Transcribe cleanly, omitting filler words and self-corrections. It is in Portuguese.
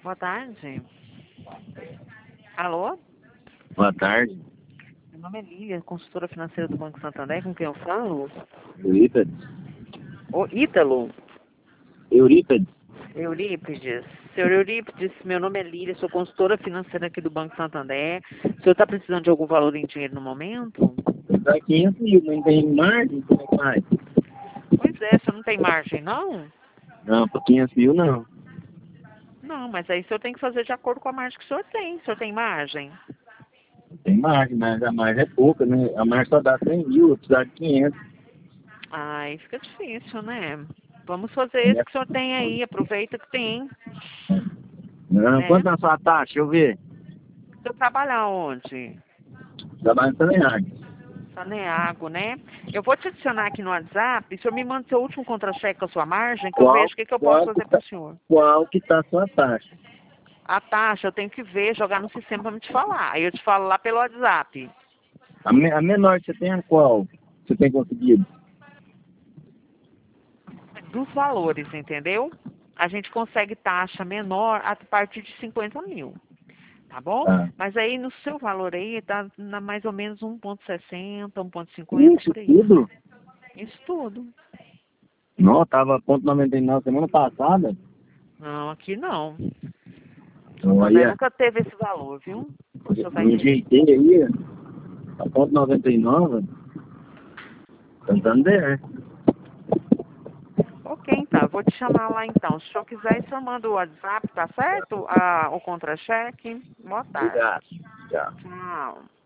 Boa tarde. Alô? Boa tarde. Meu nome é Lília, consultora financeira do Banco Santander, com quem eu falo? Eurípides. Ô, Ítalo? Eurípides. Eurípides. Senhor Eurípides, meu nome é Lília, sou consultora financeira aqui do Banco Santander. O senhor está precisando de algum valor em dinheiro no momento? Dá 500 mil, não tem margem? Como é que faz? Pois é, o senhor não tem margem, não? Não, por 500 mil não. Não, mas aí o senhor tem que fazer de acordo com a margem que o senhor tem. O senhor tem margem? Não tem margem, mas a margem é pouca, né? A margem só dá 100 mil, eu precisar de 500. Aí fica difícil, né? Vamos fazer esse que o senhor tem aí, aproveita que tem, Não, né? quanto é a sua taxa? Deixa eu ver. O senhor trabalha onde? Trabalho em Saneag. Saneago, né? Eu vou te adicionar aqui no WhatsApp, e o senhor me manda seu último contra-cheque com a sua margem, que eu Qual, vejo o que, que eu posso qual, que fazer para tá, o senhor. qual que tá a sua taxa? A taxa eu tenho que ver, jogar no sistema para me te falar. Aí eu te falo lá pelo WhatsApp. A menor que você tem é qual? Você tem conseguido? Dos valores, entendeu? A gente consegue taxa menor a partir de 50 mil. Tá bom? Tá. Mas aí no seu valor aí tá na mais ou menos 1,60, 1,50 Isso por aí. tudo? Isso tudo. Não, tava ponto 99 semana passada. Não, aqui não. Santander Olha, nunca teve esse valor, viu? O senhor vai eu entender. enjeitei aí, a ponto 99, Santander. Ok, então. Eu vou te chamar lá então. Se o senhor quiser, o senhor manda o WhatsApp, tá certo? O contra-cheque. Boa tarde. Obrigado. Tchau. Tchau.